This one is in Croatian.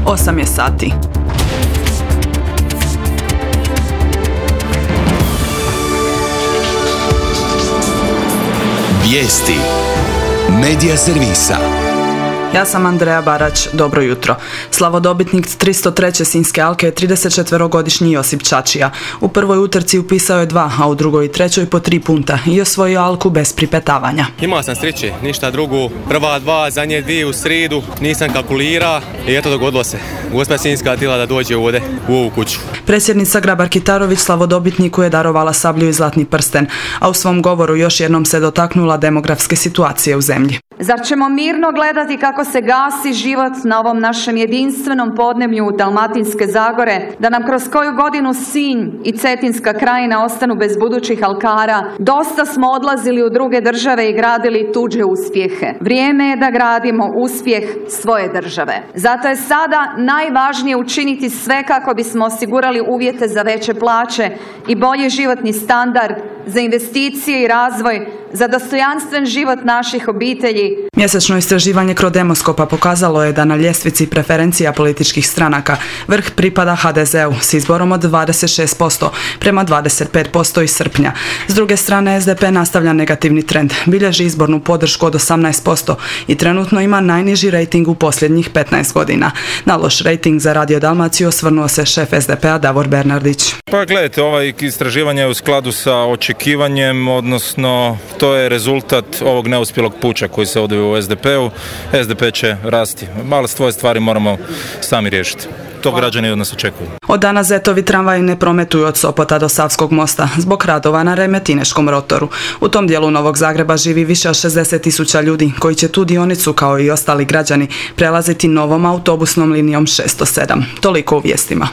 8 je sati. Vijesti Medija servisa. Ja sam Andreja Barać, dobro jutro. Slavodobitnik 303. Sinjske alke je 34-godišnji Josip Čačija. U prvoj utrci upisao je 2, a u drugoj i trećoj po 3 punta i osvojio alku bez pripetavanja. Imao sam sreće, ništa drugo. Prva 2, zadnje 2 u sridu, nisam kalkulira i eto dogodilo se. Gospa Sinjska htjela da dođe ovdje u ovu kuću. Predsjednica Grabar-Kitarović slavodobitniku je darovala sablju i zlatni prsten, a u svom govoru još jednom se dotaknula demografske situacije u zemlji. Zar ćemo mirno gledati kako se gasi život na ovom našem jedinstvenom podneblju Dalmatinske Zagore, da nam kroz koju godinu Sinj i Cetinska krajina ostanu bez budućih alkara? Dosta smo odlazili u druge države i gradili tuđe uspjehe. Vrijeme je da gradimo uspjeh svoje države. Zato je sada najvažnije učiniti sve kako bismo osigurali uvjete za veće plaće i bolji životni standard, za investicije i razvoj, za dostojanstven život naših obitelji. Mjesečno istraživanje Crodemoskopa pokazalo je da na ljestvici preferencija političkih stranaka vrh pripada HDZ-u s izborom od 26% prema 25% iz srpnja. S druge strane, SDP nastavlja negativni trend, bilježi izbornu podršku od 18% i trenutno ima najniži rejting u posljednjih 15 godina. Na loš rejting za Radio Dalmaciju osvrnuo se šef SDP-a Davor Bernardić. Pa gledajte, ovaj istraživanje je u skladu sa očekivanjem, odnosno to je rezultat ovog neuspjelog puča koji se odvija u SDP-u. SDP će rasti. Malo svoje stvari moramo sami riješiti. To građani od nas očekuju. Od dana Zetovi tramvaji ne prometuju od Sopota do Savskog mosta zbog radova na Remetineškom rotoru. U tom dijelu Novog Zagreba živi više od 60.000 ljudi koji će tu dionicu, kao i ostali građani, prelaziti novom autobusnom linijom 607. Toliko u vijestima.